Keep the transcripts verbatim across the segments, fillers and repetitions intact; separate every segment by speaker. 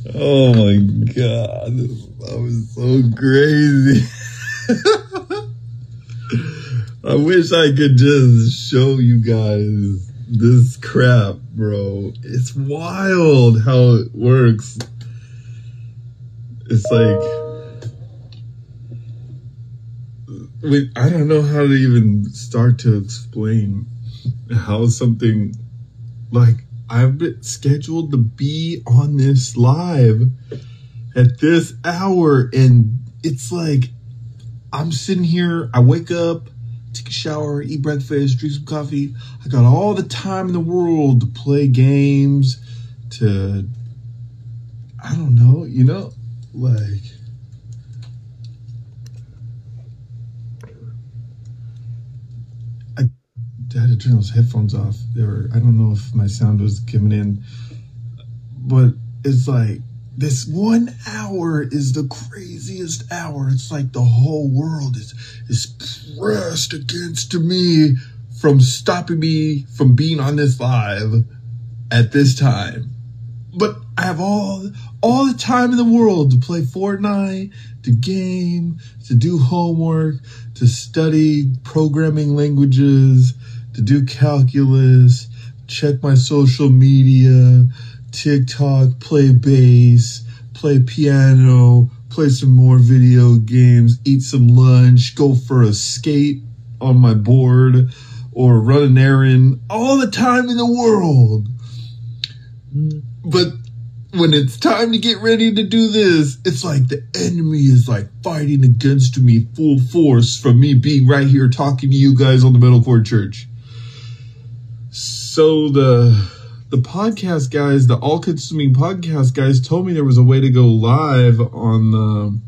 Speaker 1: Oh my God. That was so crazy. I wish I could just show you guys this crap, bro. It's wild how it works. It's like, wait, I don't know how to even start to explain how something like, I've been scheduled to be on this live at this hour, and it's like I'm sitting here, I wake up, take a shower, eat breakfast, drink some coffee. I got all the time in the world to play games, to, I don't know, you know, like, I had to turn those headphones off. They were, I don't know if my sound was coming in, but it's like this one hour is the craziest hour. It's like the whole world is is pressed against me from stopping me from being on this live at this time. But I have all all the time in the world to play Fortnite, to game, to do homework, to study programming languages, to do calculus, check my social media, TikTok, play bass, play piano, play some more video games, eat some lunch, go for a skate on my board, or run an errand, all the time in the world. But when it's time to get ready to do this, it's like the enemy is like fighting against me full force from me being right here talking to you guys on the Metalcore Church. So the the podcast guys, the all-consuming podcast guys told me there was a way to go live on the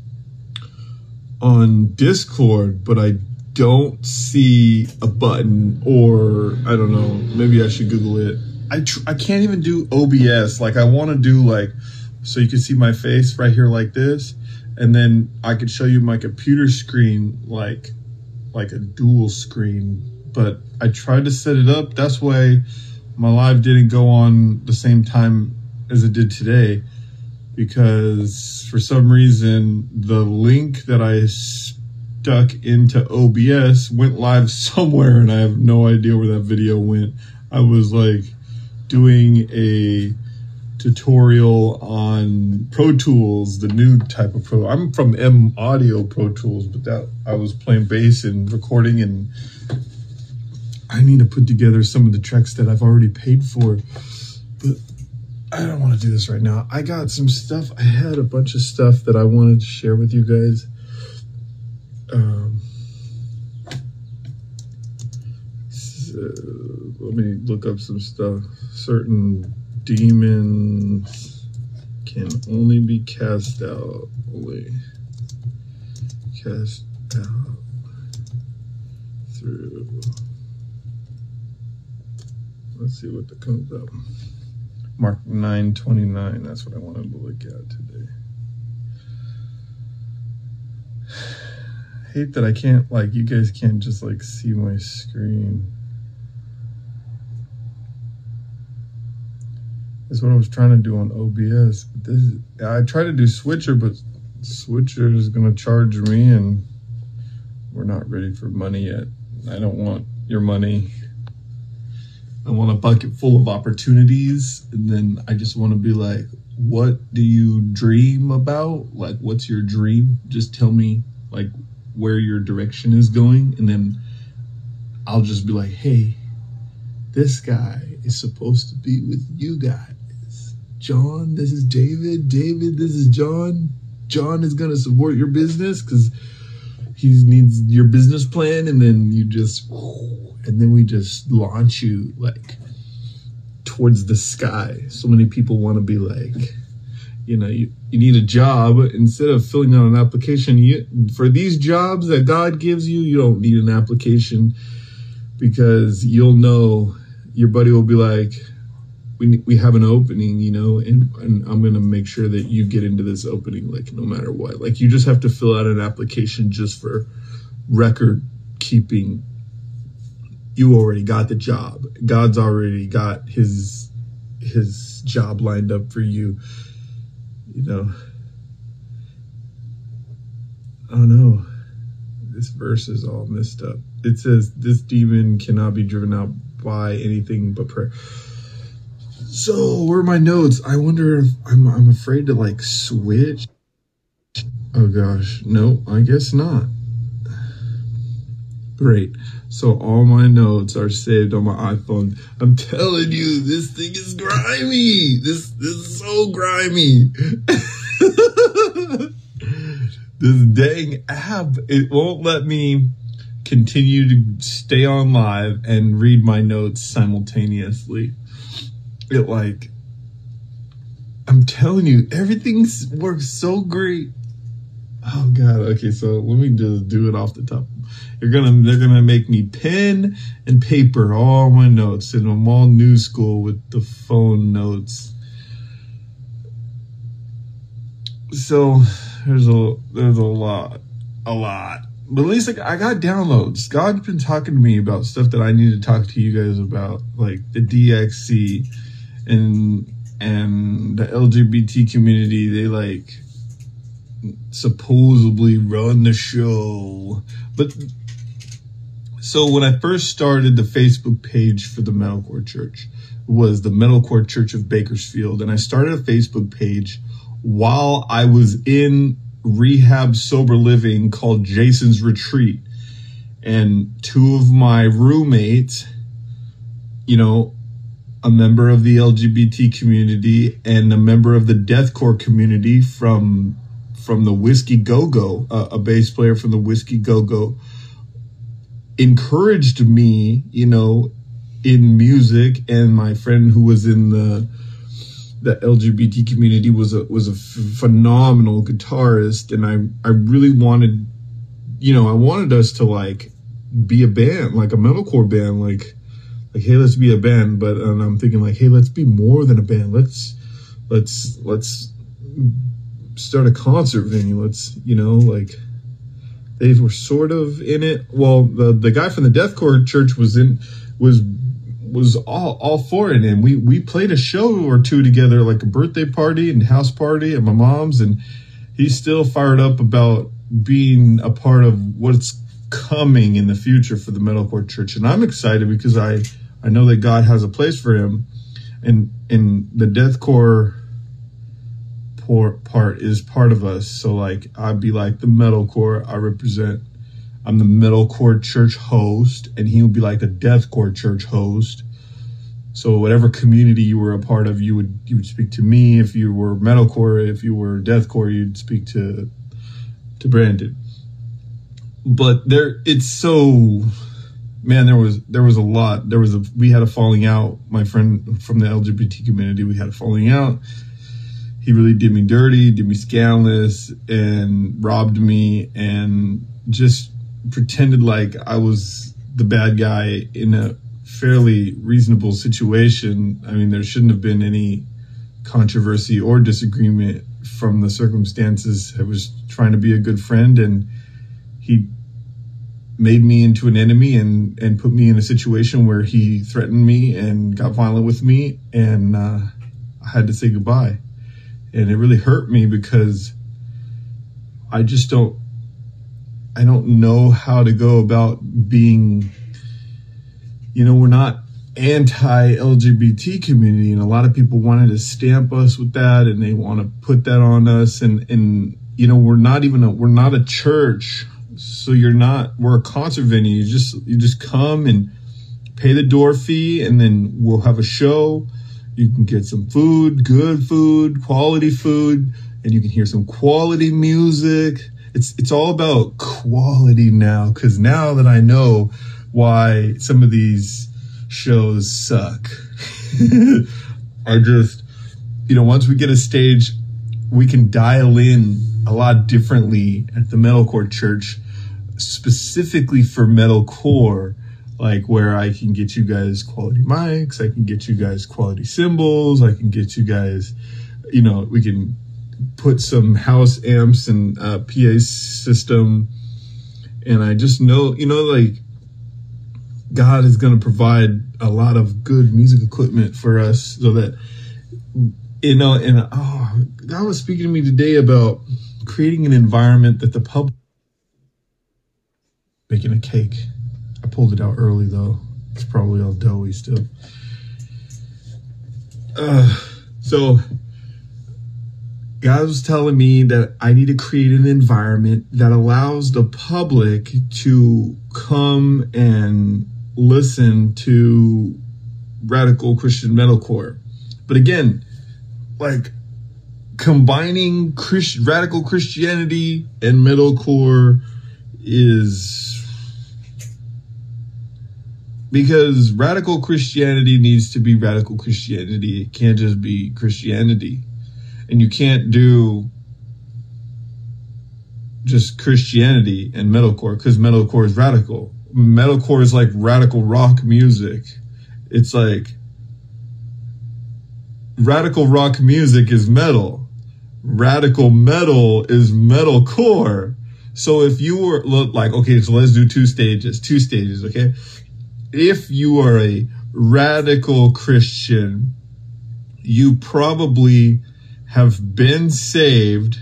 Speaker 1: on Discord, but I don't see a button, or I don't know, maybe I should Google it. I tr- I can't even do O B S. Like I want to do like, so you can see my face right here like this, and then I could show you my computer screen like like a dual screen. But I tried to set it up. That's why my live didn't go on the same time as it did today, because for some reason the link that I stuck into O B S went live somewhere, and I have no idea where that video went. I was like doing a tutorial on Pro Tools, the new type of Pro. I'm from M Audio Pro Tools, but that I was playing bass and recording, and I need to put together some of the tracks that I've already paid for, but I don't want to do this right now. I got some stuff. I had a bunch of stuff that I wanted to share with you guys. Um, so let me look up some stuff. Certain demons can only be cast out. Only cast out through. Let's see what that comes up. Mark nine twenty-nine. That's what I wanted to look at today. Hate that I can't, like, you guys can't just, like, see my screen. That's what I was trying to do on O B S. But this is, I tried to do Switcher, but Switcher is going to charge me, and we're not ready for money yet. I don't want your money. I want a bucket full of opportunities, and then I just want to be like, what do you dream about? Like, what's your dream? Just tell me, like, where your direction is going, and then I'll just be like, hey, this guy is supposed to be with you guys. John, this is David. David, this is John. John is going to support your business because he needs your business plan, and then you just... and then we just launch you like towards the sky. So many people want to be like, you know, you, you need a job. Instead of filling out an application, you, for these jobs that God gives you, you don't need an application, because you'll know, your buddy will be like, we we have an opening, you know, and, and I'm going to make sure that you get into this opening, like no matter what. Like you just have to fill out an application just for record keeping. You already got the job. God's already got his his job lined up for you. you know, oh no, this verse is all messed up. It says, this demon cannot be driven out by anything but prayer. So where are my notes? I wonder if I'm, I'm afraid to like switch. Oh gosh, no, I guess not. Great. So all my notes are saved on my iPhone. I'm telling you, this thing is grimy. This, this is so grimy. This dang app, it won't let me continue to stay on live and read my notes simultaneously. It like, I'm telling you, everything works so great. Oh God. Okay. So let me just do it off the top. You're gonna, they're gonna make me pen and paper all my notes, and I'm all new school with the phone notes. So there's a, there's a lot, a lot, but at least like I got downloads. God's been talking to me about stuff that I need to talk to you guys about, like the D X C and, and the L G B T community. They like supposedly run the show, but so when I first started the Facebook page for the Metalcore Church, was the Metalcore Church of Bakersfield, and I started a Facebook page while I was in rehab sober living called Jason's Retreat, and two of my roommates, you know, a member of the L G B T community and a member of the deathcore community from from the Whiskey Go-Go, uh, a bass player from the Whiskey Go-Go, encouraged me, you know, in music, and my friend who was in the the L G B T community was a was a f- phenomenal guitarist, and I I really wanted, you know, I wanted us to like be a band, like a metalcore band, like like hey, let's be a band, but and I'm thinking like, hey, let's be more than a band. Let's let's let's start a concert venue. Let's, you know, like they were sort of in it. Well, the the guy from the deathcore church was in was was all all for it, and we we played a show or two together, like a birthday party and house party at my mom's, and he's still fired up about being a part of what's coming in the future for the Metalcore Church. And I'm excited because I I know that God has a place for him, and and the deathcore part is part of us. So like I'd be like the metalcore, I represent, I'm the Metalcore Church host, and he would be like the deathcore church host. So whatever community you were a part of, you would you would speak to me. If you were metalcore, if you were deathcore, you'd speak to to Brandon. But there, it's so, man, there was there was a lot. There was a we had a falling out. My friend from the L G B T community, we had a falling out. He really did me dirty, did me scandalous, and robbed me, and just pretended like I was the bad guy in a fairly reasonable situation. I mean, there shouldn't have been any controversy or disagreement from the circumstances. I was trying to be a good friend, and he made me into an enemy and, and put me in a situation where he threatened me and got violent with me, and uh, I had to say goodbye. And it really hurt me because I just don't, I don't know how to go about being, you know, we're not anti-L G B T community, and a lot of people wanted to stamp us with that, and they want to put that on us. And, and, you know, we're not even a, we're not a church. So you're not, we're a concert venue. You just, you just come and pay the door fee, and then we'll have a show. You can get some food, good food, quality food, and you can hear some quality music. It's it's all about quality now, because now that I know why some of these shows suck, I just, you know, once we get a stage, we can dial in a lot differently at the Metalcore Church, specifically for metalcore. Like where I can get you guys quality mics, I can get you guys quality cymbals, I can get you guys, you know, we can put some house amps and uh, P A system. And I just know, you know, like God is going to provide a lot of good music equipment for us so that you know, and oh, God was speaking to me today about creating an environment that the public, making a cake. I pulled it out early though. It's probably all doughy still. Uh, so God was telling me that I need to create an environment that allows the public to come and listen to radical Christian metalcore. But again, like combining Christ, radical Christianity and metalcore is because radical Christianity needs to be radical Christianity. It can't just be Christianity. And you can't do just Christianity and metalcore because metalcore is radical. Metalcore is like radical rock music. It's like radical rock music is metal. Radical metal is metalcore. So if you were like, okay, so let's do two stages, two stages, okay? If you are a radical Christian, you probably have been saved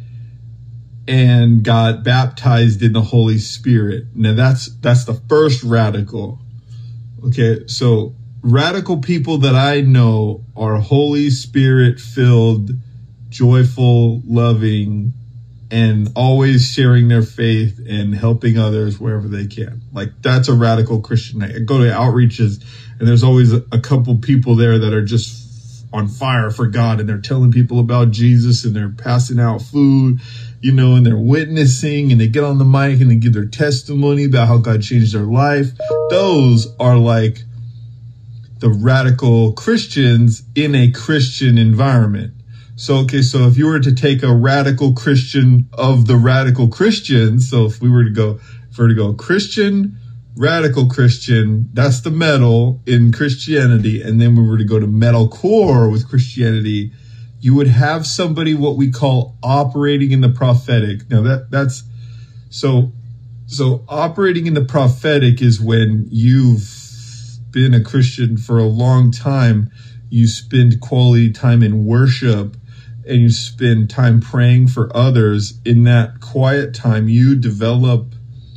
Speaker 1: and got baptized in the Holy Spirit. Now that's that's the first radical. Okay, so radical people that I know are Holy Spirit filled, joyful, loving, and always sharing their faith and helping others wherever they can. Like that's a radical Christian. I go to outreaches and there's always a, a couple people there that are just on fire for God and they're telling people about Jesus and they're passing out food, you know, and they're witnessing and they get on the mic and they give their testimony about how God changed their life. Those are like the radical Christians in a Christian environment. So, okay, so if you were to take a radical Christian of the radical Christians, so if we were to go, if we were to go Christian, radical Christian, that's the metal in Christianity, and then we were to go to metalcore with Christianity, you would have somebody what we call operating in the prophetic. Now that that's so so operating in the prophetic is when you've been a Christian for a long time, you spend quality time in worship and you spend time praying for others. In that quiet time, you develop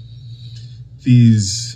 Speaker 1: these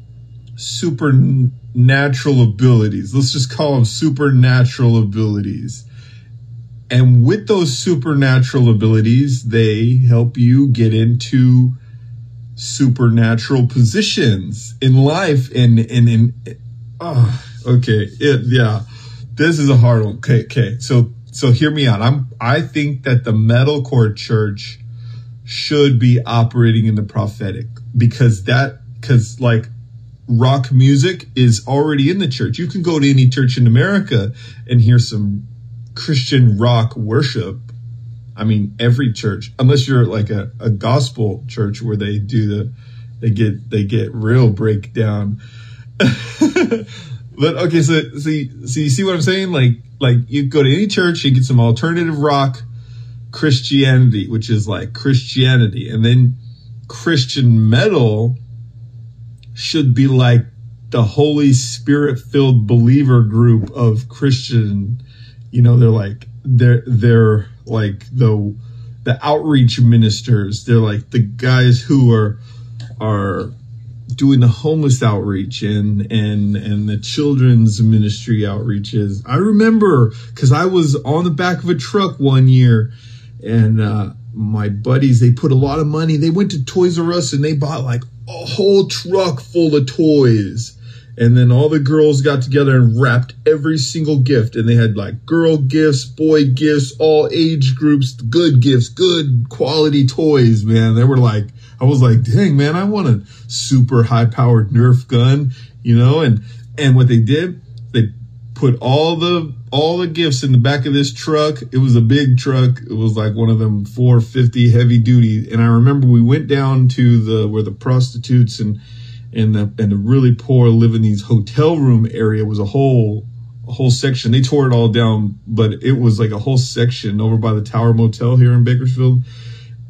Speaker 1: supernatural abilities. Let's just call them supernatural abilities. And with those supernatural abilities, they help you get into supernatural positions in life. And, and, and oh, okay. It, yeah, this is a hard one. Okay. Okay. So, so hear me out. I'm, I think that the metalcore church should be operating in the prophetic because that, because like rock music is already in the church. You can go to any church in America and hear some Christian rock worship. I mean, every church, unless you're like a, a gospel church where they do the, they get, they get real breakdown. But okay, so, so, you, so you see what I'm saying? Like, like you go to any church and get some alternative rock Christianity, which is like Christianity. And then Christian metal should be like the Holy Spirit filled believer group of Christian, you know, they're like, they're, they're like the, the outreach ministers. They're like the guys who are, are doing the homeless outreach and, and, and the children's ministry outreaches. I remember cause I was on the back of a truck one year and, uh, my buddies, they put a lot of money. They went to Toys R Us and they bought like a whole truck full of toys. And then all the girls got together and wrapped every single gift. And they had like girl gifts, boy gifts, all age groups, good gifts, good quality toys, man. They were like, I was like, dang, man, I want a super high powered Nerf gun, you know? And, and what they did, they put all the, all the gifts in the back of this truck. It was a big truck. It was like one of them four fifty heavy duty. And I remember we went down to the, where the prostitutes and, and the, and the really poor live in these hotel room area was a whole, a whole section. They tore it all down, but it was like a whole section over by the Tower Motel here in Bakersfield.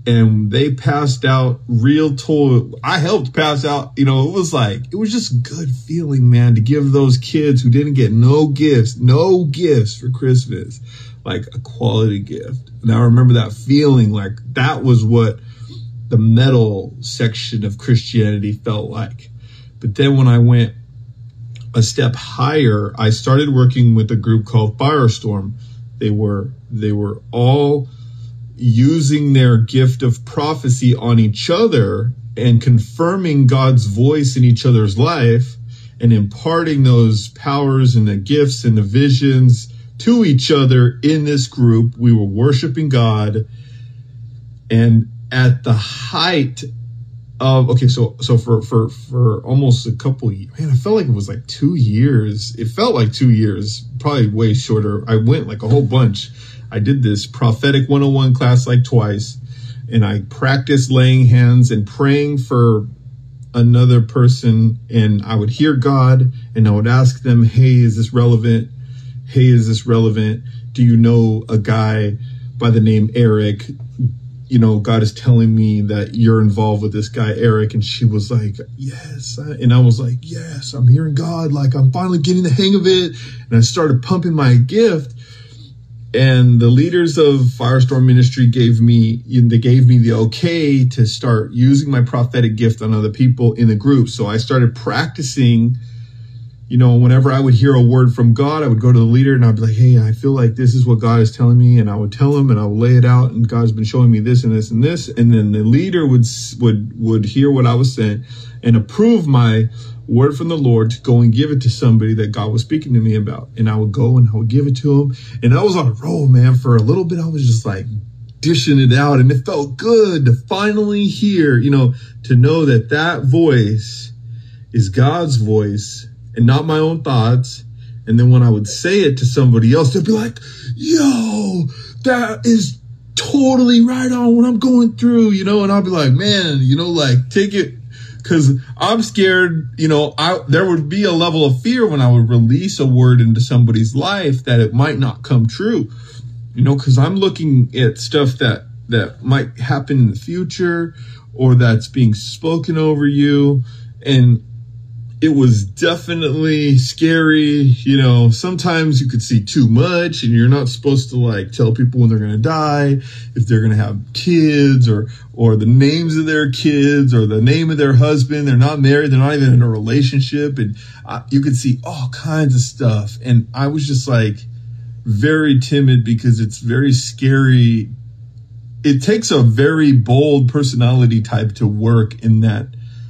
Speaker 1: and they passed out real toy. I helped pass out, you know, it was like, it was just a good feeling, man, to give those kids who didn't get no gifts, no gifts for Christmas, like a quality gift. And I remember that feeling, like that was what the metal section of Christianity felt like. But then when I went a step higher, I started working with a group called Firestorm. They were, they were all using their gift of prophecy on each other and confirming God's voice in each other's life and imparting those powers and the gifts and the visions to each other in this group. We were worshiping God. And at the height of, okay, so so for for for almost a couple of years, man, I felt like it was like two years. It felt like two years, probably way shorter. I went like a whole bunch. I did this prophetic one oh one class like twice, and I practiced laying hands and praying for another person, and I would hear God and I would ask them, hey, is this relevant? Hey, is this relevant? Do you know a guy by the name Eric? You know, God is telling me that you're involved with this guy, Eric. And she was like, yes. And I was like, yes, I'm hearing God. Like, I'm finally getting the hang of it. And I started pumping my gift. And the leaders of Firestorm Ministry gave me, they gave me the okay to start using my prophetic gift on other people in the group. So I started practicing, you know, whenever I would hear a word from God, I would go to the leader and I'd be like, hey, I feel like this is what God is telling me. And I would tell him and I would lay it out. And God's been showing me this and this and this. And then the leader would, would, would hear what I was saying and approve my word from the Lord to go and give it to somebody that God was speaking to me about. And I would go and I would give it to him. And I was on a roll, man. For a little bit, I was just like dishing it out. And it felt good to finally hear, you know, to know that that voice is God's voice and not my own thoughts. And then when I would say it to somebody else, they'd be like, yo, that is totally right on what I'm going through, you know? And I'll be like, man, you know, like take it. Because I'm scared, you know, I, there would be a level of fear when I would release a word into somebody's life that it might not come true, you know, because I'm looking at stuff that, that might happen in the future or that's being spoken over you. And it was definitely scary. You know, sometimes you could see too much and you're not supposed to like tell people when they're going to die, if they're going to have kids or, or the names of their kids or the name of their husband. They're not married. They're not even in a relationship. And uh, you could see all kinds of stuff. And I was just like very timid because it's very scary. It takes a very bold personality type to work in that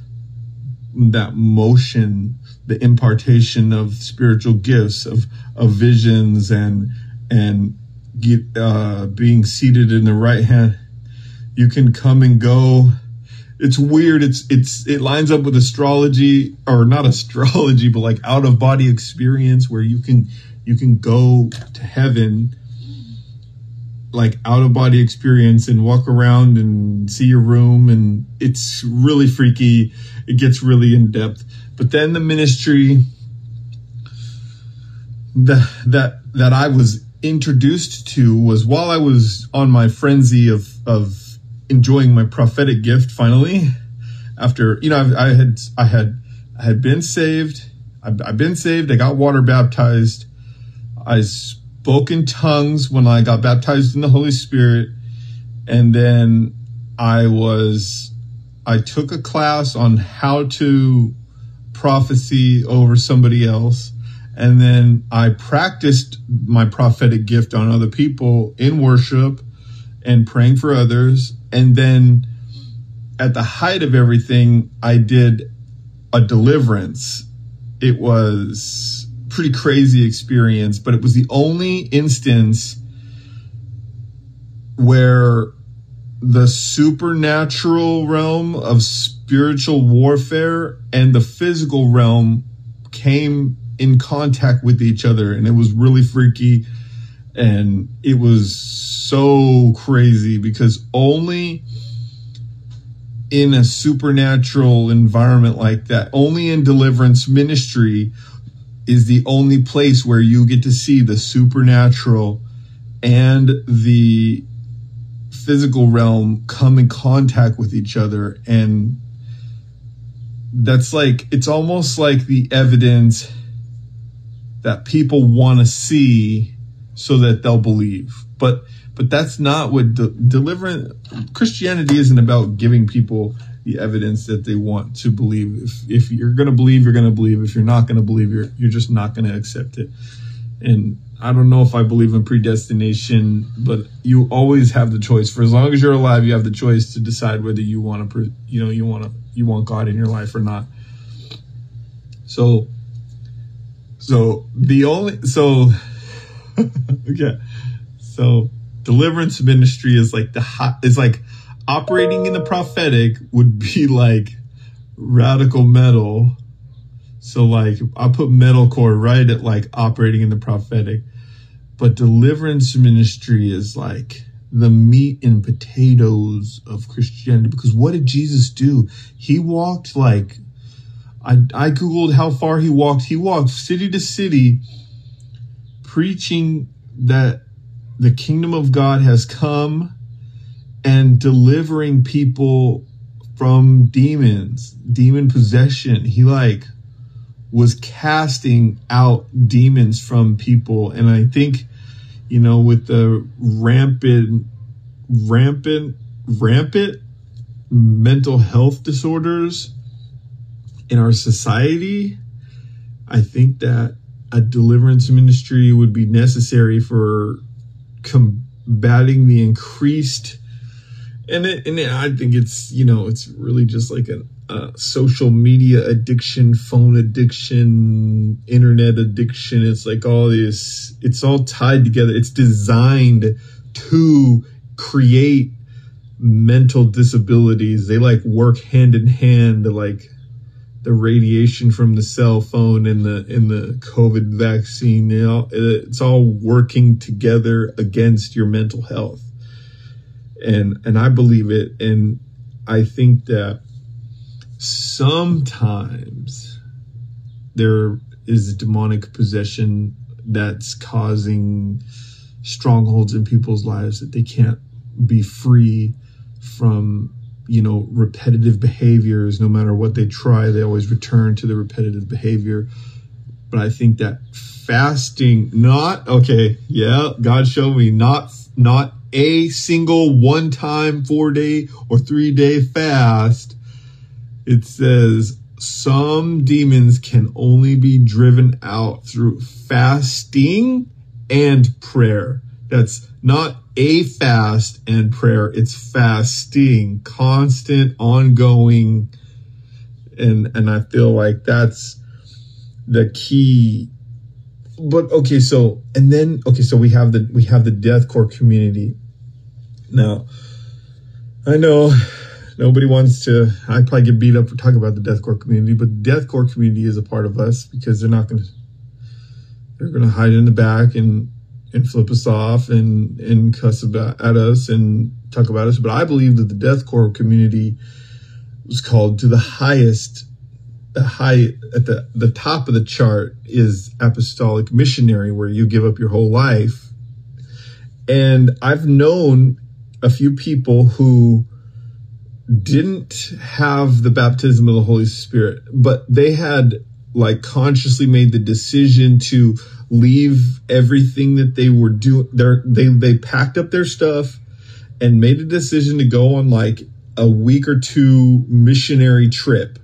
Speaker 1: that motion, the impartation of spiritual gifts, of, of visions and, and get, uh, being seated in the right hand. You can come and go. It's weird. It's, it's, it lines up with astrology or not astrology, but like out of body experience where you can, you can go to heaven, like out of body experience and walk around and see your room. And it's really freaky. It gets really in depth. But then the ministry that, that, that I was introduced to was while I was on my frenzy of, of enjoying my prophetic gift. Finally, after, you know, I, I had, I had, I had been saved. I've, I've been saved. I got water baptized. I spoke in tongues when I got baptized in the Holy Spirit. And then I was, I took a class on how to prophecy over somebody else. And then I practiced my prophetic gift on other people in worship and praying for others. And then at the height of everything, I did a deliverance. It was a pretty crazy experience, but it was the only instance where the supernatural realm of spiritual warfare and the physical realm came in contact with each other. And it was really freaky. And it was so crazy because only in a supernatural environment like that, only in deliverance ministry is the only place where you get to see the supernatural and the physical realm come in contact with each other. And that's like, it's almost like the evidence that people want to see so that they'll believe. But but that's not what de- deliverance, Christianity isn't about giving people the evidence that they want to believe. If if you're going to believe, you're going to believe. If you're not going to believe, you're you're just not going to accept it. And I don't know if I believe in predestination, but you always have the choice. For as long as you're alive, you have the choice to decide whether you want to, you know, you want to, you want God in your life or not. So, so the only, so, okay. So deliverance ministry is like the hot, is like operating in the prophetic would be like radical metal. So like I put metalcore right at like operating in the prophetic, but deliverance ministry is like the meat and potatoes of Christianity. Because what did Jesus do? He walked like, I, I Googled how far he walked. He walked city to city preaching that the kingdom of God has come and delivering people from demons, demon possession. He like was casting out demons from people. And I think, you know, with the rampant, rampant, rampant mental health disorders in our society, I think that a deliverance ministry would be necessary for combating the increased, and it, and it, I think it's, you know, it's really just like a, a social media addiction, phone addiction, internet addiction. It's like all this, it's all tied together. It's designed to create mental disabilities. They like work hand in hand. Like the radiation from the cell phone and the in the COVID vaccine, you know, it's all working together against your mental health. And and I believe it. And I think that sometimes there is demonic possession that's causing strongholds in people's lives that they can't be free from. You know, repetitive behaviors. No matter what they try, they always return to the repetitive behavior. But I think that fasting, not, okay, yeah, God showed me, not, not a single one time four day or three day fast. It says some demons can only be driven out through fasting and prayer. That's not a fast and prayer. It's fasting, constant, ongoing. And, and I feel like that's the key. But okay, so, and then, okay, so we have the, we have the deathcore community. Now, I know nobody wants to, I probably get beat up for talking about the deathcore community, but the deathcore community is a part of us because they're not going to, they're going to hide in the back and, and flip us off and, and cuss about at us and talk about us. But I believe that the deathcore community was called to the highest, the high at the, the top of the chart is apostolic missionary, where you give up your whole life. And I've known a few people who didn't have the baptism of the Holy Spirit, but they had like consciously made the decision to leave everything that they were doing. They they packed up their stuff and made a decision to go on like a week or two missionary trip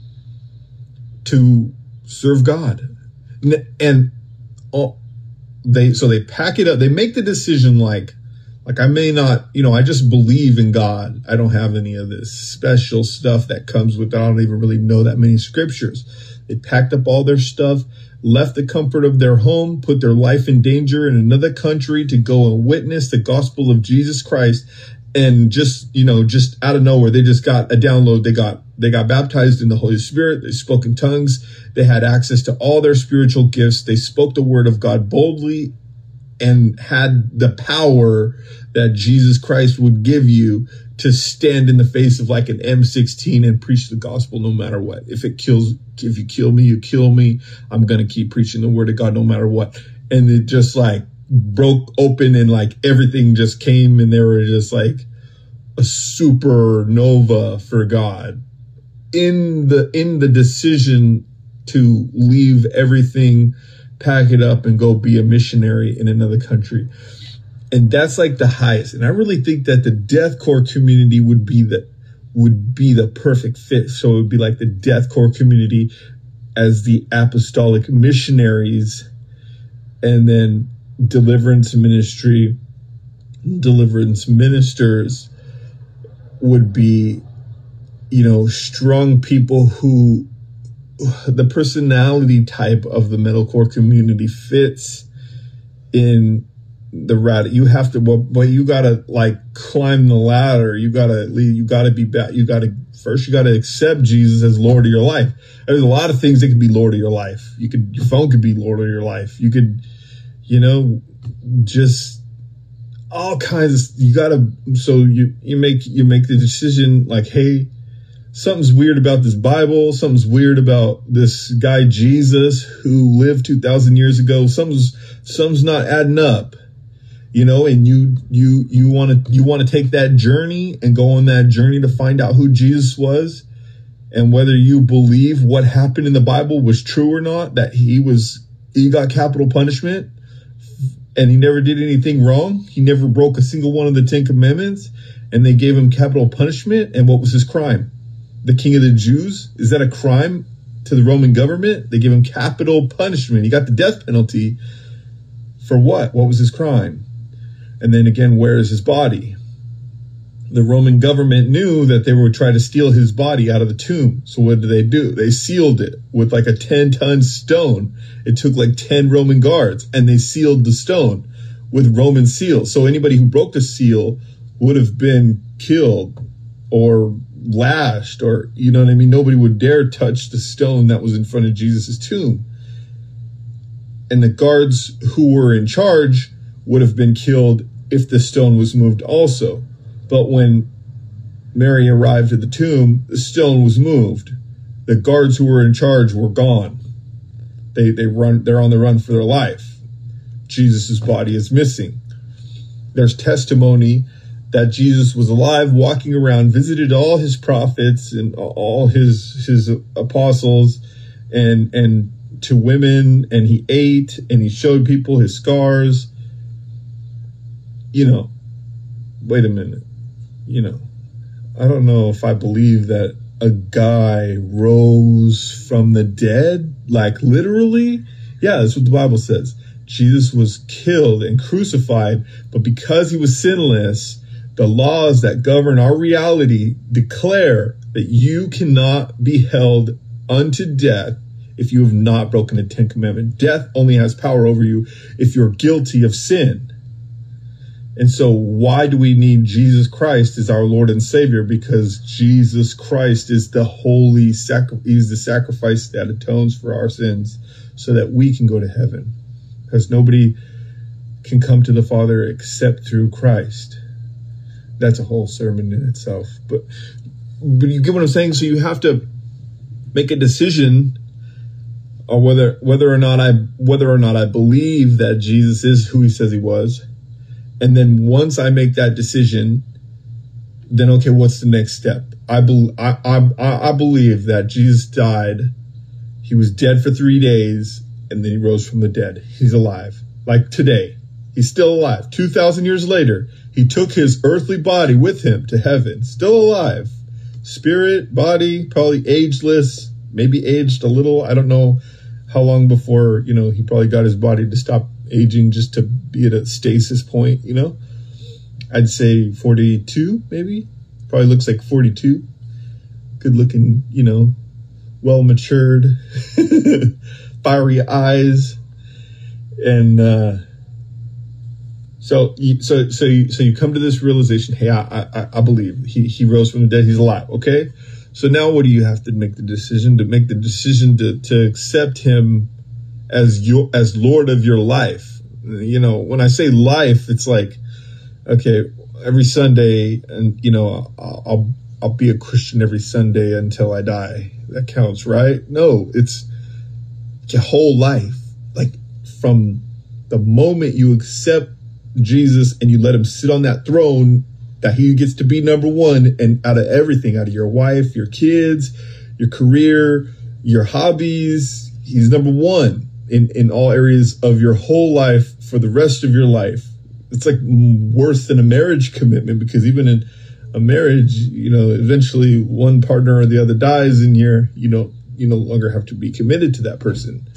Speaker 1: to serve God. And, and all, they so they pack it up. They make the decision like, like I may not, you know, I just believe in God. I don't have any of this special stuff that comes with, I don't even really know that many scriptures. They packed up all their stuff, left the comfort of their home, put their life in danger in another country to go and witness the gospel of Jesus Christ. And just, you know, just out of nowhere, they just got a download. They got, they got baptized in the Holy Spirit. They spoke in tongues. They had access to all their spiritual gifts. They spoke the word of God boldly and had the power that Jesus Christ would give you to stand in the face of like an M sixteen and preach the gospel no matter what. If it kills, if you kill me, you kill me. I'm going to keep preaching the word of God no matter what. And it just like, broke open and like everything just came and they were just like a supernova for God in the in the decision to leave everything, pack it up and go be a missionary in another country. And that's like the highest. And I really think that the deathcore community would be the would be the perfect fit. So it would be like the deathcore community as the apostolic missionaries, and then deliverance ministry, deliverance ministers would be, you know, strong people who the personality type of the metalcore community fits in the route. You have to, well, but you gotta like climb the ladder. You gotta, you gotta be back. You gotta first, you gotta accept Jesus as Lord of your life. There's a lot of things that could be Lord of your life. You could, your phone could be Lord of your life. You could, you know, just all kinds of, you gotta, so you, you make, you make the decision like, hey, something's weird about this Bible. Something's weird about this guy, Jesus, who lived two thousand years ago. Something's, something's not adding up, you know, and you, you, you want to, you want to take that journey and go on that journey to find out who Jesus was and whether you believe what happened in the Bible was true or not, that he was, he got capital punishment and he never did anything wrong. He never broke a single one of the Ten Commandments, and they gave him capital punishment. And what was his crime? The king of the Jews? Is that a crime to the Roman government? They gave him capital punishment. He got the death penalty for what? What was his crime? And then again, where is his body? The Roman government knew that they would try to steal his body out of the tomb. So what did they do? They sealed it with like a ten ton stone. It took like ten Roman guards, and they sealed the stone with Roman seals. So anybody who broke the seal would have been killed or lashed, or, you know what I mean? Nobody would dare touch the stone that was in front of Jesus' tomb. And the guards who were in charge would have been killed if the stone was moved also. But when Mary arrived at the tomb, the stone was moved. The guards who were in charge were gone. They they run they're on the run for their life. Jesus' body is missing. There's testimony that Jesus was alive, walking around, visited all his prophets and all his his apostles and and to women, and he ate and he showed people his scars. You know, wait a minute. You know, I don't know if I believe that a guy rose from the dead, like literally. Yeah, that's what the Bible says. Jesus was killed and crucified, but because he was sinless, the laws that govern our reality declare that you cannot be held unto death if you have not broken the Ten Commandments. Death only has power over you if you're guilty of sin. And so why do we need Jesus Christ as our Lord and Savior? Because Jesus Christ is the holy sacrifice. He's the sacrifice that atones for our sins so that we can go to heaven. Because nobody can come to the Father except through Christ. That's a whole sermon in itself. But, but you get what I'm saying? So you have to make a decision or whether whether or not I whether or not I believe that Jesus is who he says he was. And then once I make that decision, then, okay, what's the next step? I, be, I, I, I believe that Jesus died. He was dead for three days, and then he rose from the dead. He's alive. Like today. He's still alive. two thousand years later, he took his earthly body with him to heaven. Still alive. Spirit, body, probably ageless, maybe aged a little. I don't know how long before, you know, he probably got his body to stop aging just to be at a stasis point, you know. I'd say forty-two, maybe. Probably looks like forty-two. Good looking, you know, well matured, fiery eyes, and uh, so you, so so you, so you come to this realization. Hey, I I, I believe he he rose from the dead. He's alive. Okay. So now, what do you have to make the decision? To make the decision to to accept him as your as Lord of your life. You know, when I say life, it's like, okay, every Sunday, and you know, I'll, I'll I'll be a Christian every Sunday until I die. That counts, right? No, it's your whole life, like from
Speaker 2: The moment you accept Jesus and you let him sit on that throne, that he gets to be number one, and out of everything, out of your wife, your kids, your career, your hobbies, he's number one in, in all areas of your whole life for the rest of your life. It's like worse than a marriage commitment, because even in a marriage, you know, eventually one partner or the other dies and you're, you know, you no longer have to be committed to that person.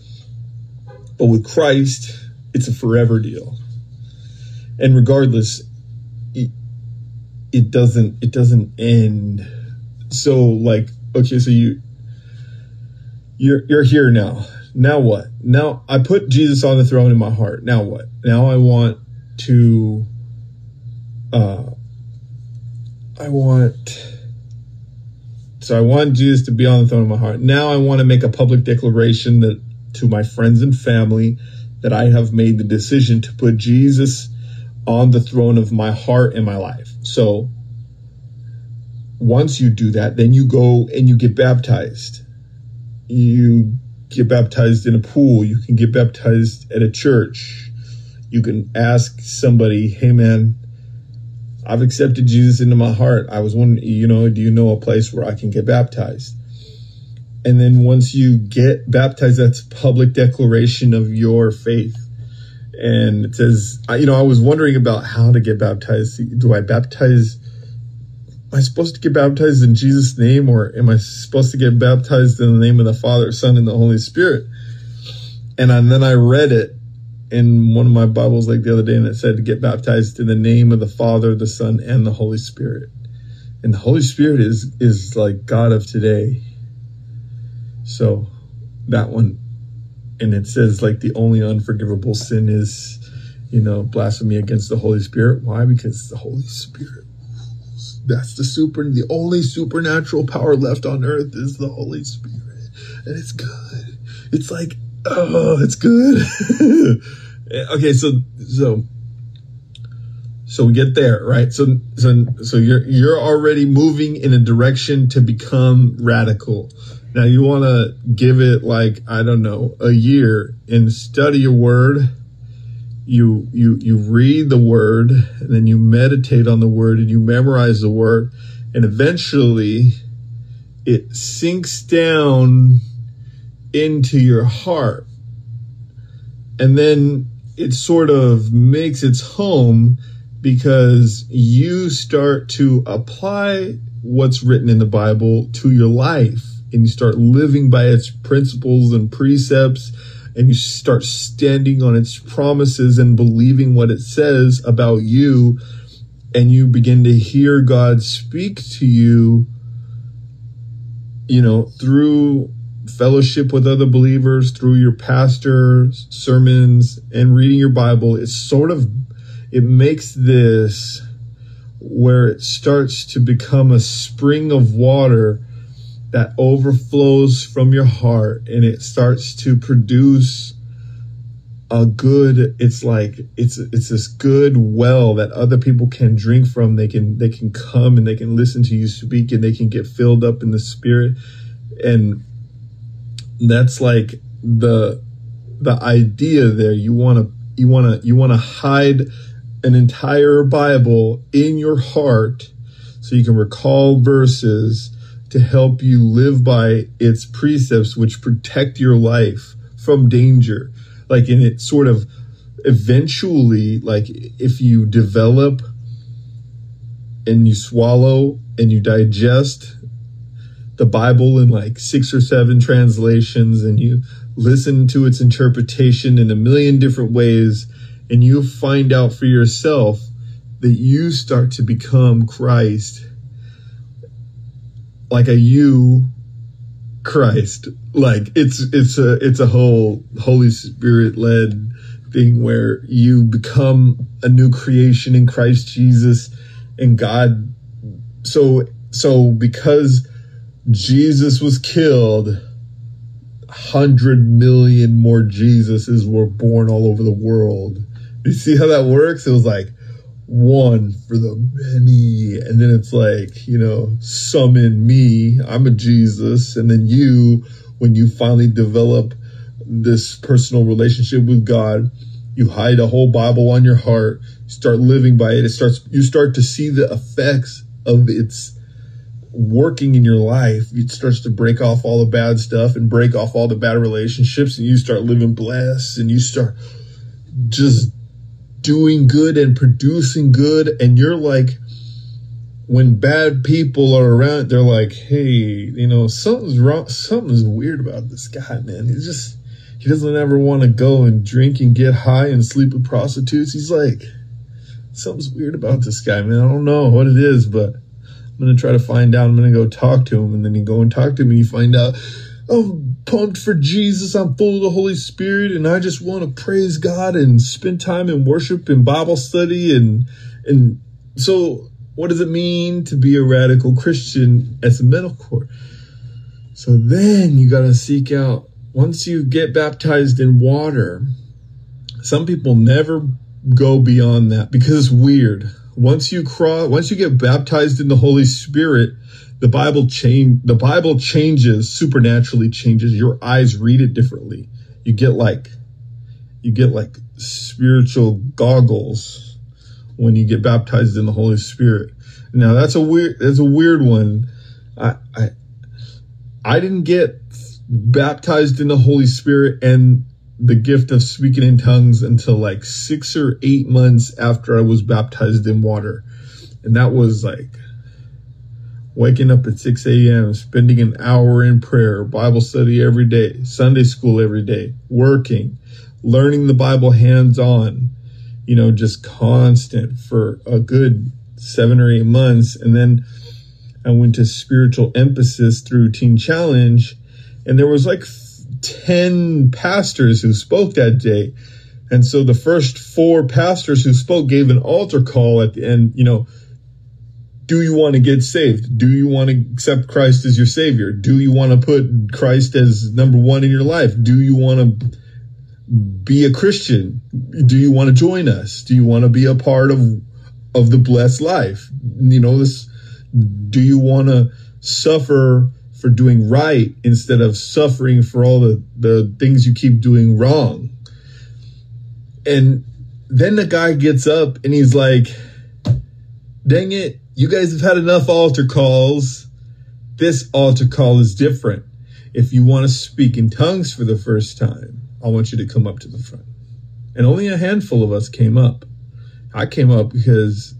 Speaker 2: But with Christ, it's a forever deal. And regardless, it, it doesn't, it doesn't end. So like, okay, so you, you're, you're here now. Now what? Now I put Jesus on the throne in my heart. Now what? Now I want to, uh, I want, so I want Jesus to be on the throne of my heart. Now I want to make a public declaration that to my friends and family that I have made the decision to put Jesus on the throne of my heart and my life. So once you do that, then you go and you get baptized. You get baptized in a pool. You can get baptized at a church. You can ask somebody, hey man, I've accepted Jesus into my heart. I was wondering, you know, do you know a place where I can get baptized? And then once you get baptized, that's a public declaration of your faith. And it says, you know, I was wondering about how to get baptized. Do I baptize? Am I supposed to get baptized in Jesus' name, or am I supposed to get baptized in the name of the Father, Son, and the Holy Spirit? And, I, and then I read it in one of my Bibles like the other day, and it said to get baptized in the name of the Father, the Son, and the Holy Spirit. And the Holy Spirit is is like God of today. So that one, and it says like the only unforgivable sin is, you know, blasphemy against the Holy Spirit. Why? Because the Holy Spirit, that's the super, the only supernatural power left on earth is the Holy Spirit. And it's good. It's like, oh, it's good. Okay, so so so we get there, right? So so so you're you're already moving in a direction to become radical. Now you want to give it like, I don't know, a year and study your word. You you you read the word, and then you meditate on the word, and you memorize the word, and eventually it sinks down into your heart. And then it sort of makes its home, because you start to apply what's written in the Bible to your life, and you start living by its principles and precepts, and you start standing on its promises and believing what it says about you, and you begin to hear God speak to you, you know, through fellowship with other believers, through your pastor's sermons and reading your Bible. It's sort of, it makes this where it starts to become a spring of water that overflows from your heart, and it starts to produce a good, it's like, it's, it's this good well that other people can drink from. They can, they can come and they can listen to you speak, and they can get filled up in the Spirit. And that's like the, the idea there. You want to, you want to, you want to hide an entire Bible in your heart so you can recall verses to help you live by its precepts, which protect your life from danger. Like, and it sort of eventually, like if you develop and you swallow and you digest the Bible in like six or seven translations, and you listen to its interpretation in a million different ways, and you find out for yourself that you start to become Christ, like a you Christ. Like it's it's a it's a whole Holy Spirit led thing where you become a new creation in Christ Jesus. And God, so so because Jesus was killed, a hundred million more Jesuses were born all over the world. You see how that works? It was like one for the many, and then it's like, you know, summon me, I'm a Jesus, and then you, when you finally develop this personal relationship with God, You hide a whole Bible on your heart, start living by it. It starts, you start to see the effects of its working in your life. It starts to break off all the bad stuff and break off all the bad relationships, and you start living blessed, and you start just doing good and producing good. And you're like, when bad people are around, they're like, hey, you know, something's wrong. Something's weird about this guy, man. He's just, he doesn't ever want to go and drink and get high and sleep with prostitutes. He's like, something's weird about this guy, man. I don't know what it is, but I'm going to try to find out. I'm going to go talk to him. And then you go and talk to him and you find out, I'm pumped for Jesus. I'm full of the Holy Spirit. And I just want to praise God and spend time in worship and Bible study. And, and so what does it mean to be a radical Christian as a metalcore? So then you got to seek out, once you get baptized in water, some people never go beyond that because it's weird. Once you cross, once you get baptized in the Holy Spirit, the Bible change, the Bible changes, supernaturally changes. Your eyes read it differently. You get like, you get like spiritual goggles when you get baptized in the Holy Spirit. Now that's a weird, that's a weird one. I, I, I didn't get baptized in the Holy Spirit and the gift of speaking in tongues until like six or eight months after I was baptized in water. And that was like waking up at six a.m., spending an hour in prayer, Bible study every day, Sunday school every day, working, learning the Bible hands-on, you know, just constant for a good seven or eight months. And then I went to spiritual emphasis through Teen Challenge, and there was like ten pastors who spoke that day. And so the first four pastors who spoke gave an altar call at the end. You know, do you want to get saved? Do you want to accept Christ as your savior? Do you want to put Christ as number one in your life? Do you want to be a Christian? Do you want to join us? Do you want to be a part of, of the blessed life? You know, this, do you want to suffer for doing right instead of suffering for all the, the things you keep doing wrong? And then the guy gets up and he's like, dang it, you guys have had enough altar calls. This altar call is different. If you want to speak in tongues for the first time, I want you to come up to the front. And only a handful of us came up. I came up because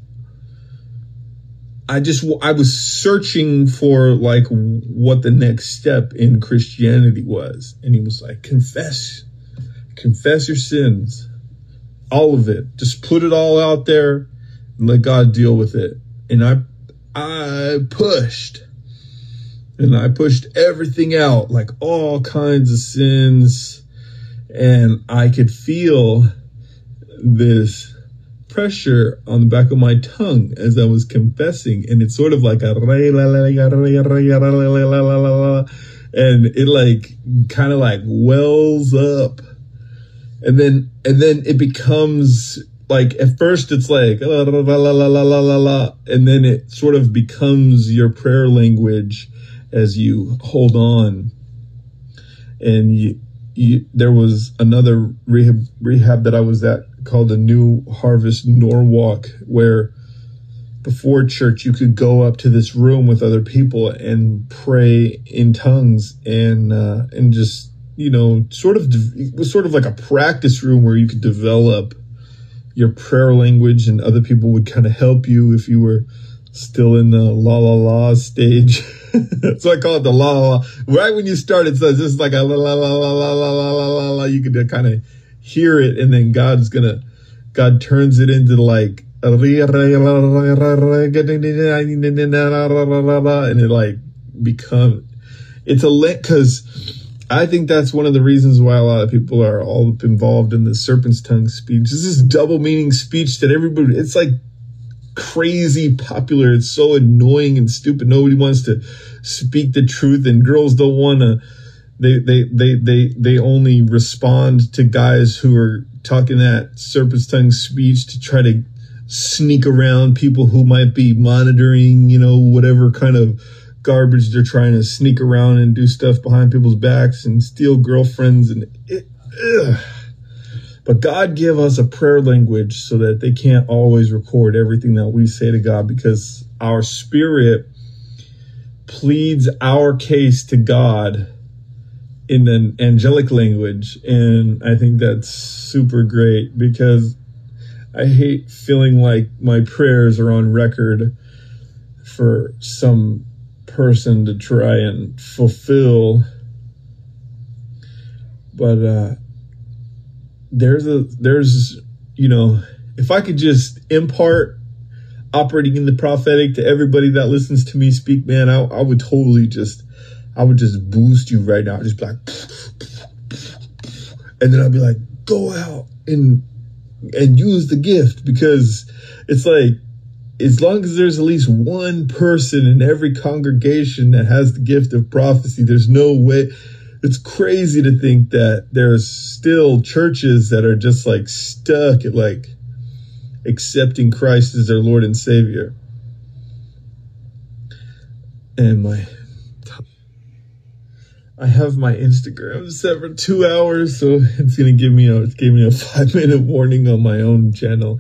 Speaker 2: I just, I was searching for like what the next step in Christianity was. And he was like, confess, confess your sins, all of it. Just put it all out there and let God deal with it. And I, I pushed and I pushed everything out, like all kinds of sins. And I could feel this pressure on the back of my tongue as I was confessing, and it's sort of like a and it like kind of like wells up, and then and then it becomes like, at first it's like la, la, la, la, la, la, la, la, and then it sort of becomes your prayer language as you hold on. And you, you there was another rehab rehab that I was at called the New Harvest Norwalk, where before church you could go up to this room with other people and pray in tongues, and uh, and just, you know, sort of, it was sort of like a practice room where you could develop your prayer language, and other people would kind of help you if you were still in the la la la stage. So I call it the la la la. Right when you start, it says this is like a la la la la la la la la la. You could kind of hear it, and then God's gonna, God turns it into like, and it like become, it's a lit, because I think that's one of the reasons why a lot of people are all involved in the serpent's tongue speech. It's this double meaning speech that everybody, it's like crazy popular. It's so annoying and stupid. Nobody wants to speak the truth, and girls don't want to. They, they, they, they, they only respond to guys who are talking that serpent's tongue speech to try to sneak around people who might be monitoring, you know, whatever kind of garbage they're trying to sneak around and do stuff behind people's backs and steal girlfriends. And it, ugh. But God give us a prayer language so that they can't always record everything that we say to God, because our spirit pleads our case to God in an angelic language. And I think that's super great, because I hate feeling like my prayers are on record for some person to try and fulfill. But uh, there's a, there's, you know, if I could just impart operating in the prophetic to everybody that listens to me speak, man, I, I would totally just, I would just boost you right now. Just be like, and then I'd be like, go out and, and use the gift, because it's like, as long as there's at least one person in every congregation that has the gift of prophecy, there's no way. It's crazy to think that there's still churches that are just like stuck at like accepting Christ as their Lord and Savior. And my, I have my Instagram set for two hours, so it's gonna give me a, it gave me a five minute warning on my own channel.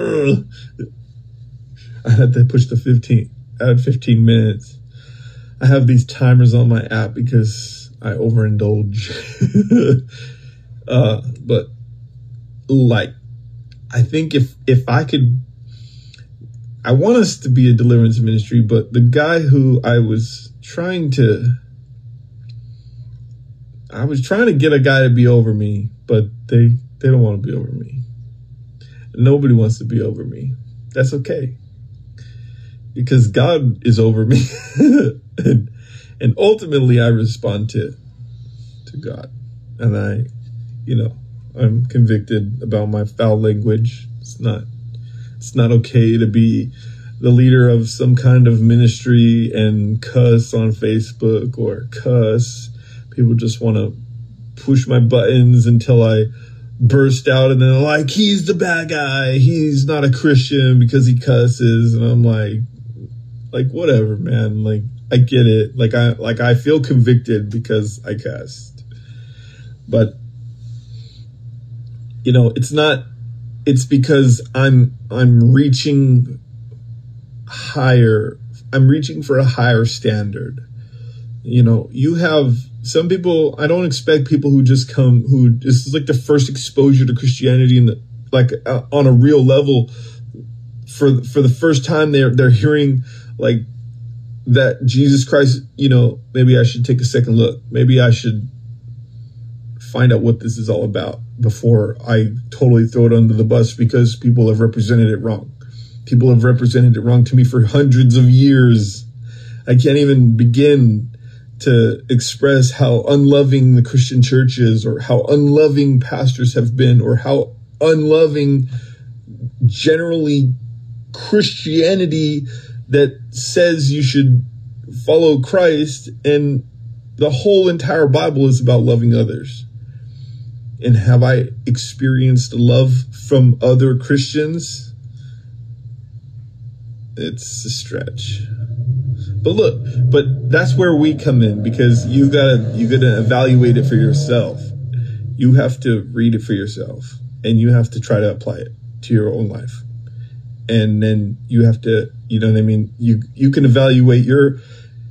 Speaker 2: I had to push the fifteen, add fifteen minutes. I have these timers on my app because I overindulge. uh, but like, I think if, if I could, I want us to be a deliverance ministry, but the guy who I was trying to, I was trying to get a guy to be over me, but they, they don't want to be over me. Nobody wants to be over me. That's okay, because God is over me. and, and ultimately I respond to, to God. And I, you know, I'm convicted about my foul language. It's not, it's not okay to be the leader of some kind of ministry and cuss on Facebook or cuss. People just want to push my buttons until I burst out, and then they're like, he's the bad guy. He's not a Christian because he cusses. And I'm like, like, whatever, man. Like, I get it. Like, I, like, I feel convicted because I cussed. But, you know, it's not, it's because I'm, I'm reaching higher. I'm reaching for a higher standard. You know, you have some people, I don't expect people who just come, who this is like the first exposure to Christianity and like uh, on a real level for, for the first time they're, they're hearing like that Jesus Christ, you know, maybe I should take a second look. Maybe I should find out what this is all about before I totally throw it under the bus, because people have represented it wrong. People have represented it wrong to me for hundreds of years. I can't even begin to express how unloving the Christian church is, or how unloving pastors have been, or how unloving generally Christianity that says you should follow Christ, and the whole entire Bible is about loving others. And have I experienced love from other Christians? It's a stretch. But look, but that's where we come in, because you gotta, you gotta evaluate it for yourself. You have to read it for yourself, and you have to try to apply it to your own life. And then you have to, you know what I mean? You, you can evaluate your,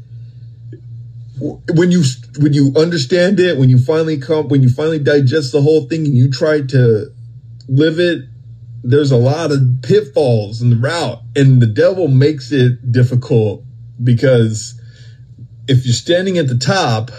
Speaker 2: when you, when you understand it, when you finally come, when you finally digest the whole thing and you try to live it, there's a lot of pitfalls in the route, and the devil makes it difficult, because if you're standing at the top,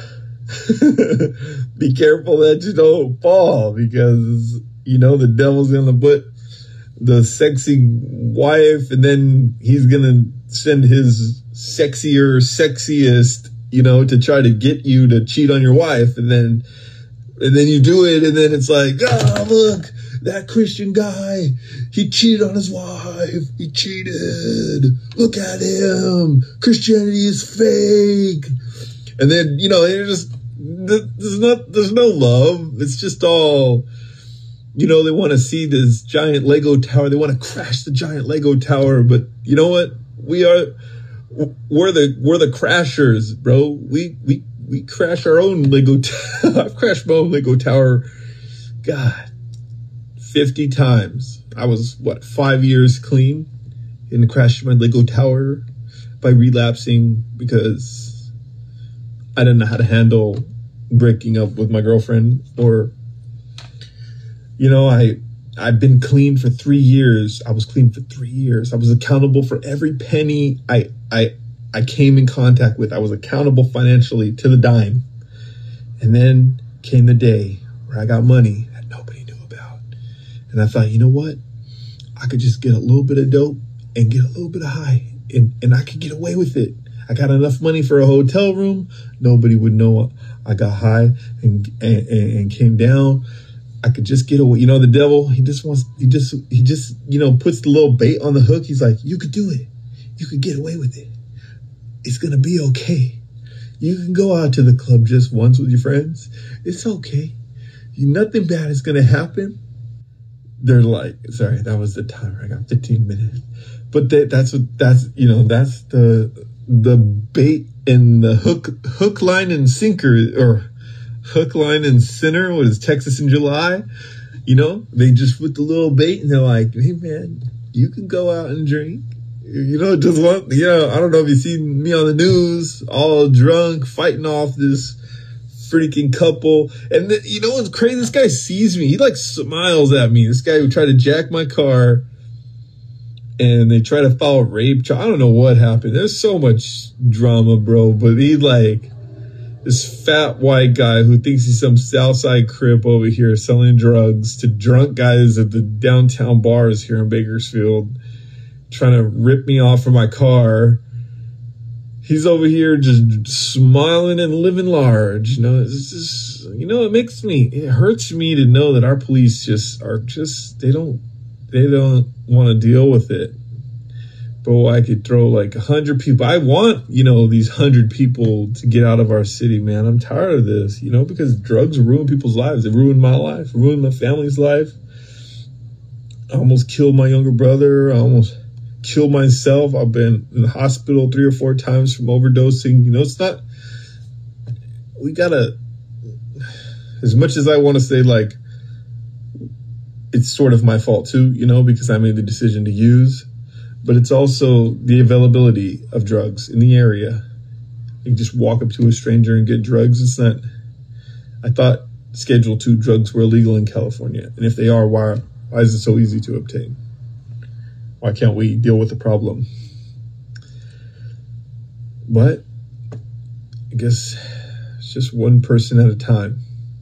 Speaker 2: be careful that you don't fall, because, you know, the devil's going to put the sexy wife, and then he's going to send his sexier, sexiest, you know, to try to get you to cheat on your wife. And then, and then you do it. And then it's like, oh, look, that Christian guy, he cheated on his wife. He cheated. Look at him. Christianity is fake. And then, you know, you're just, there's not, there's no love. It's just all, you know, they want to see this giant Lego tower. They want to crash the giant Lego tower. But you know what? We are, we're the, we're the crashers, bro. We, we, we crash our own Lego tower. I've crashed my own Lego tower. God. fifty times. I was, what, five years clean and crashed my Lego tower by relapsing because I didn't know how to handle breaking up with my girlfriend. Or, you know, I, I've been clean for three years. I was clean for three years. I was accountable for every penny I, I, I came in contact with. I was accountable financially to the dime. And then came the day where I got money that nobody knew about. And I thought, you know what? I could just get a little bit of dope and get a little bit of high, and, and I could get away with it. I got enough money for a hotel room. Nobody would know I got high and, and, and came down. I could just get away. You know, the devil, he just wants, he just, he just, you know, puts the little bait on the hook. He's like, you could do it. You could get away with it. It's going to be okay. You can go out to the club just once with your friends. It's okay. Nothing bad is going to happen. They're like, sorry, that was the timer. I got fifteen minutes. But that, that's what, that's, you know, that's the, the bait and the hook, hook, line and sinker, or hook, line and sinner. What is Texas in July? You know, they just put the little bait and they're like, hey man, you can go out and drink. You know, just one, you know, I don't know if you've seen me on the news, all drunk, fighting off this freaking couple. And the, you know what's crazy? This guy sees me. He like smiles at me. This guy who tried to jack my car, and they try to file a rape charge. I don't know what happened. There's so much drama, bro. But he like this fat white guy who thinks he's some Southside Crip over here selling drugs to drunk guys at the downtown bars here in Bakersfield, trying to rip me off from my car. He's over here just smiling and living large. You know, it's just, you know, it makes me, it hurts me to know that our police just are just, they don't, they don't want to deal with it. But I could throw like a hundred people. I want, you know, these hundred people to get out of our city, man. I'm tired of this, you know, because drugs ruin people's lives. They ruined my life, ruined my family's life. I almost killed my younger brother. I almost killed myself. I've been in the hospital three or four times from overdosing. You know, it's not, we gotta, as much as I want to say like, it's sort of my fault too, you know, because I made the decision to use, but it's also the availability of drugs in the area. You can just walk up to a stranger and get drugs. It's not, I thought Schedule two drugs were illegal in California. And if they are, why, why is it so easy to obtain? Why can't we deal with the problem? But I guess it's just one person at a time.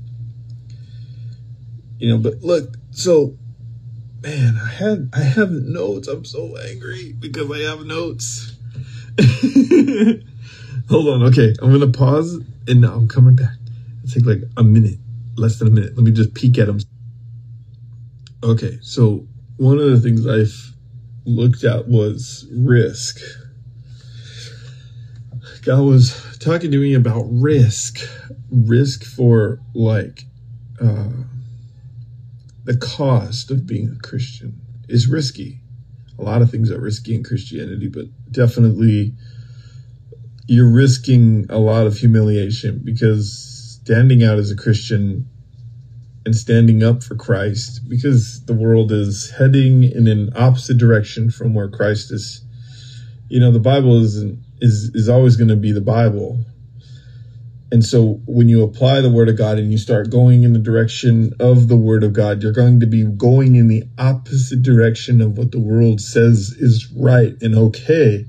Speaker 2: You know, but look, so, man, I had, I have notes. I'm so angry because I have notes. Hold on. Okay. I'm going to pause and now I'm coming back. It'll take like a minute, less than a minute. Let me just peek at them. Okay. So one of the things I've looked at was risk. Guy was talking to me about risk, risk for like, uh, the cost of being a Christian is risky. A lot of things are risky in Christianity, but definitely you're risking a lot of humiliation, because standing out as a Christian and standing up for Christ, because the world is heading in an opposite direction from where Christ is. You know, the Bible is, is, is always going to be the Bible. And so when you apply the word of God and you start going in the direction of the word of God, you're going to be going in the opposite direction of what the world says is right and okay.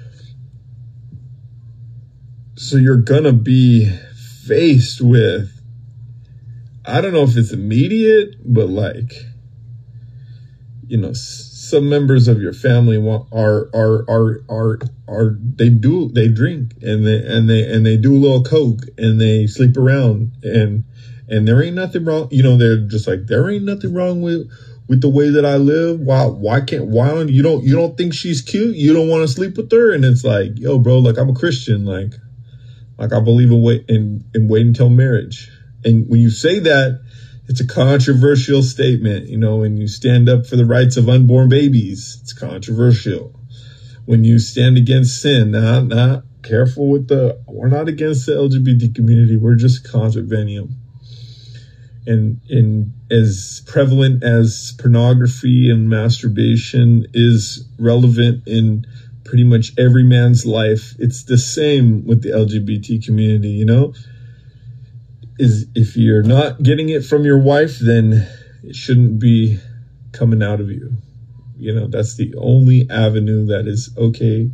Speaker 2: So you're going to be faced with, I don't know if it's immediate, but like, you know, some members of your family want, are, are, are, are, are, they do, they drink and they, and they, and they do a little coke and they sleep around, and, and there ain't nothing wrong. You know, they're just like, there ain't nothing wrong with, with the way that I live. Why, why can't, why don't you don't, you don't think she's cute? You don't want to sleep with her? And it's like, yo, bro, like I'm a Christian. Like, like I believe in wait in, in wait until marriage. And when you say that, it's a controversial statement. You know, when you stand up for the rights of unborn babies, it's controversial. When you stand against sin, nah, nah, careful with the, we're not against the L G B T community. We're just contra venium. And, and as prevalent as pornography and masturbation is relevant in pretty much every man's life, it's the same with the L G B T community, you know? Is if you're not getting it from your wife, then it shouldn't be coming out of you. You know, that's the only avenue that is okay.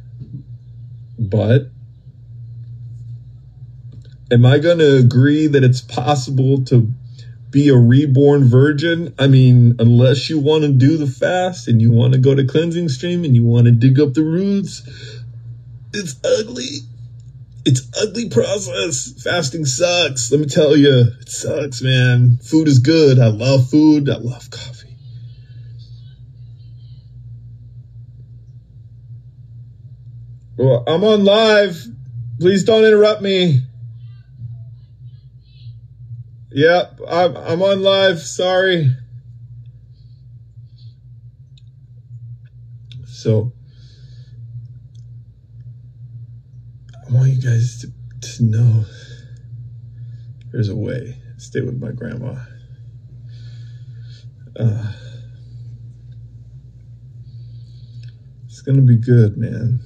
Speaker 2: But am I going to agree that it's possible to be a reborn virgin? I mean, unless you want to do the fast and you want to go to cleansing stream and you want to dig up the roots, it's ugly. It's ugly process. Fasting sucks. Let me tell you, it sucks, man. Food is good. I love food. I love coffee. Well, I'm on live. Please don't interrupt me. Yep, I'm, I'm on live. Sorry. So, I want you guys to, to know there's a way. Stay with my grandma. Uh, it's going to be good, man.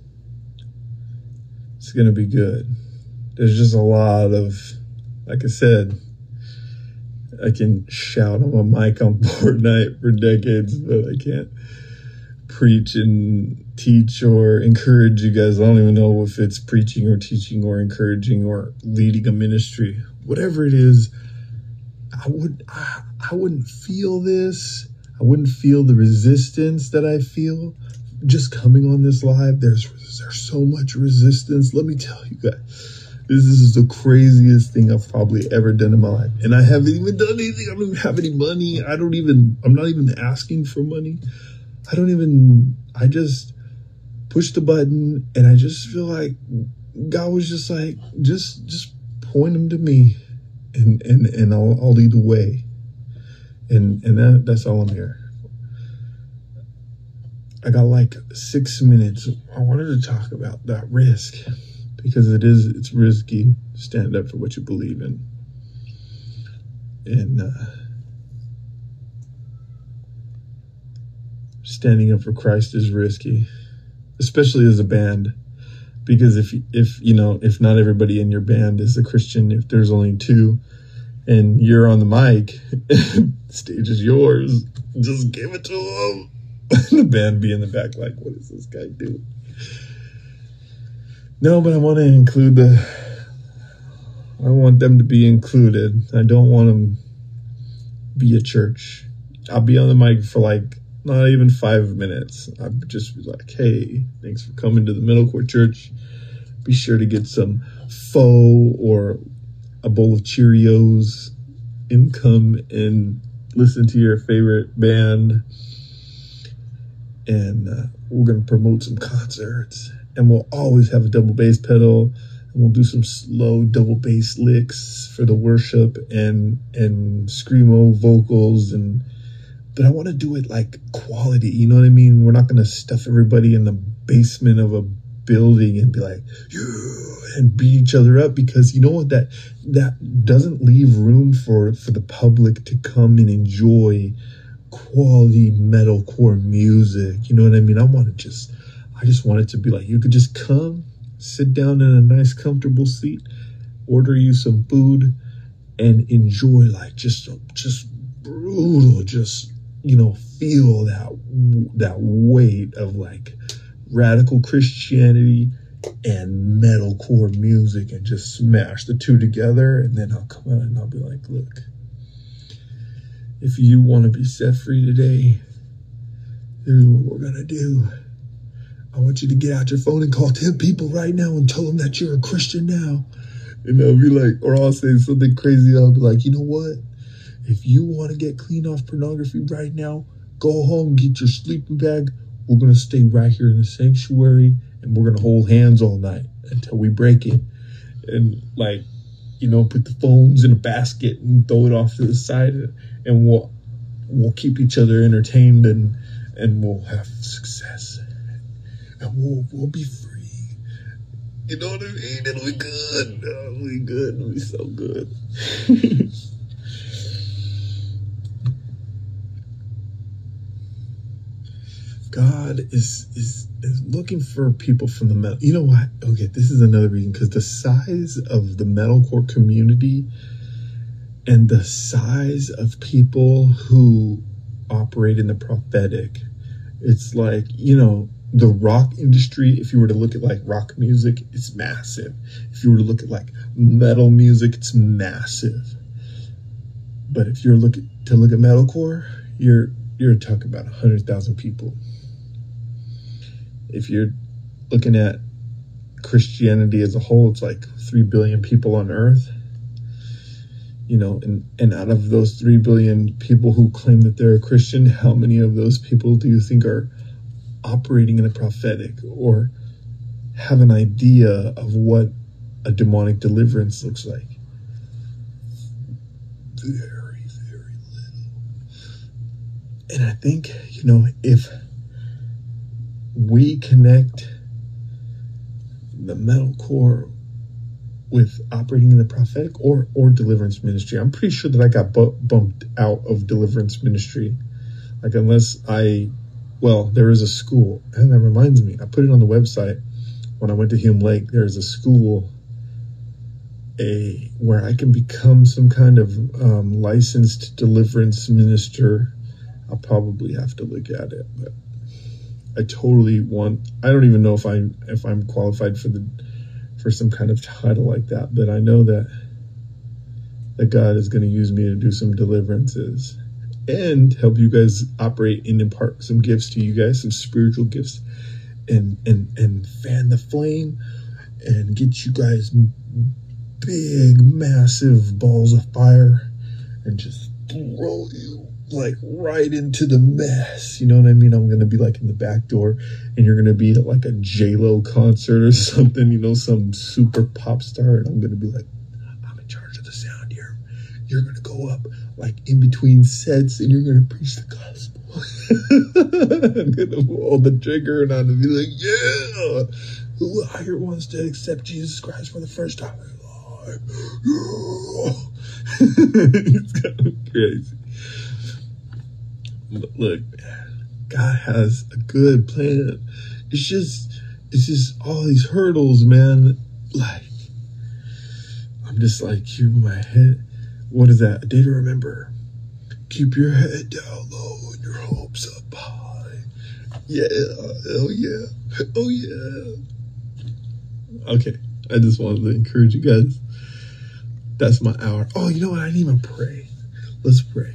Speaker 2: It's going to be good. There's just a lot of, like I said, I can shout on my mic on Fortnite for decades, but I can't preach and teach or encourage you guys. I don't even know if it's preaching or teaching or encouraging or leading a ministry. Whatever it is, I would I, I wouldn't feel this. I wouldn't feel the resistance that I feel just coming on this live. There's there's so much resistance. Let me tell you guys. This is the craziest thing I've probably ever done in my life. And I haven't even done anything. I don't even have any money. I don't even, I'm not even asking for money. I don't even, I just push the button and I just feel like God was just like, just, just point him to me and, and, and I'll, I'll lead the way. And, and that, that's all I'm here. I got like six minutes. I wanted to talk about that risk. Because it is, it's risky to stand up for what you believe in. And uh, standing up for Christ is risky, especially as a band. Because if, if you know, if not everybody in your band is a Christian, if there's only two and you're on the mic, the stage is yours, just give it to them. The band be in the back like, what is this guy doing? No, but I want to include the, I want them to be included. I don't want them to be a church. I'll be on the mic for like, not even five minutes. I'll just be like, hey, thanks for coming to the Middlecourt Church. Be sure to get some pho or a bowl of Cheerios and come and listen to your favorite band. And uh, we're going to promote some concerts. And we'll always have a double bass pedal, and we'll do some slow double bass licks for the worship and and screamo vocals. And but I want to do it like quality, you know what I mean? We're not going to stuff everybody in the basement of a building and be like, yeah, and beat each other up, because you know what, that that doesn't leave room for for the public to come and enjoy quality metalcore music. You know what I mean? I want to just. I just want it to be like, you could just come, sit down in a nice, comfortable seat, order you some food, and enjoy like just, just brutal, just, you know, feel that, that weight of like radical Christianity and metalcore music and just smash the two together. And then I'll come out and I'll be like, look, if you want to be set free today, here's what we're going to do. I want you to get out your phone and call ten people right now and tell them that you're a Christian now. And I'll be like, or I'll say something crazy. I'll be like, you know what? If you want to get clean off pornography right now, go home, get your sleeping bag. We're going to stay right here in the sanctuary and we're going to hold hands all night until we break it. And like, you know, put the phones in a basket and throw it off to the side, and we'll, we'll keep each other entertained and, and we'll have success. And we'll, we'll be free. You know what I mean? It'll be good. It'll be good. It'll be so good. God is is is looking for people from the metal. You know what? Okay, this is another reason, because the size of the metalcore community and the size of people who operate in the prophetic, it's like, you know, the rock industry, if you were to look at like rock music, it's massive. If you were to look at like metal music, it's massive. But if you're looking to look at metalcore, you're you're talking about one hundred thousand people. If you're looking at Christianity as a whole, it's like three billion people on earth. You know, and, and out of those three billion people who claim that they're a Christian, how many of those people do you think are operating in the prophetic or have an idea of what a demonic deliverance looks like? Very, very little. And I think, you know, if we connect the metalcore with operating in the prophetic or or deliverance ministry, I'm pretty sure that I got bu- bumped out of deliverance ministry. Like, unless I, well, there is a school, and that reminds me, I put it on the website when I went to Hume Lake. There's a school, a where I can become some kind of um, licensed deliverance minister. I'll probably have to look at it, but I totally want. I don't even know if I if I'm qualified for the for some kind of title like that, but I know that that God is going to use me to do some deliverances and help you guys operate and impart some gifts to you guys, some spiritual gifts, and and and fan the flame and get you guys big, massive balls of fire and just throw you like right into the mess. You know what I mean? I'm going to be like in the back door and you're going to be at like a J-Lo concert or something, you know, some super pop star. And I'm going to be like, I'm in charge of the sound here. You're going to go up like in between sets and you're going to preach the gospel. I'm going to pull the trigger and I'm going to be like, yeah, who here wants to accept Jesus Christ for the first time in their life? Yeah. It's kind of crazy. Look, God has a good plan. It's just, it's just all these hurdles, man. Like, I'm just like, keep my head. What is that? A day to remember. Keep your head down low and your hopes up high. Yeah, oh yeah, oh yeah. Okay, I just wanted to encourage you guys. That's my hour. Oh, you know what? I didn't even pray. Let's pray.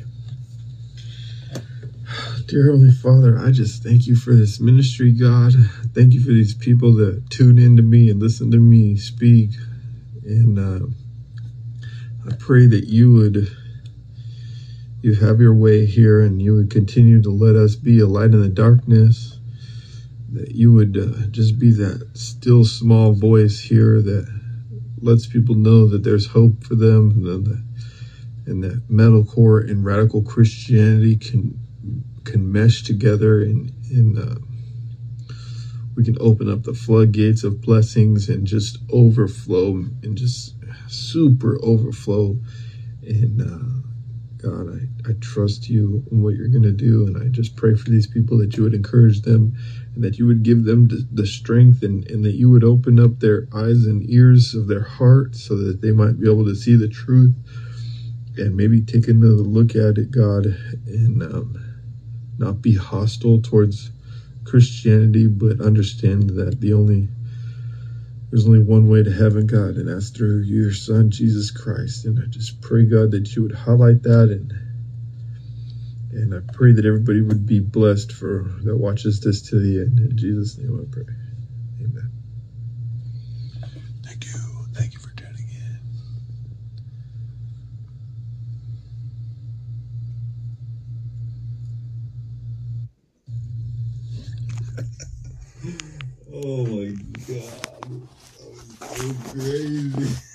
Speaker 2: Dear Heavenly Father, I just thank you for this ministry, God. Thank you for these people that tune in to me and listen to me speak. And uh, I pray that you would you have your way here and you would continue to let us be a light in the darkness. That you would uh, just be that still small voice here that lets people know that there's hope for them, and that, and that metalcore and radical Christianity can can mesh together, and, and uh, we can open up the floodgates of blessings and just overflow and just super overflow. And uh, God, I, I trust you in what you're going to do. And I just pray for these people that you would encourage them and that you would give them the, the strength and, and that you would open up their eyes and ears of their heart so that they might be able to see the truth and maybe take another look at it, God, and um, not be hostile towards Christianity, but understand that the only there's only one way to heaven, God, and that's through your Son, Jesus Christ. And I just pray, God, that you would highlight that, and and I pray that everybody would be blessed for that watches this to the end. In Jesus' name I pray. Amen. Thank you. Thank you for tuning in. Oh my God. That was so crazy.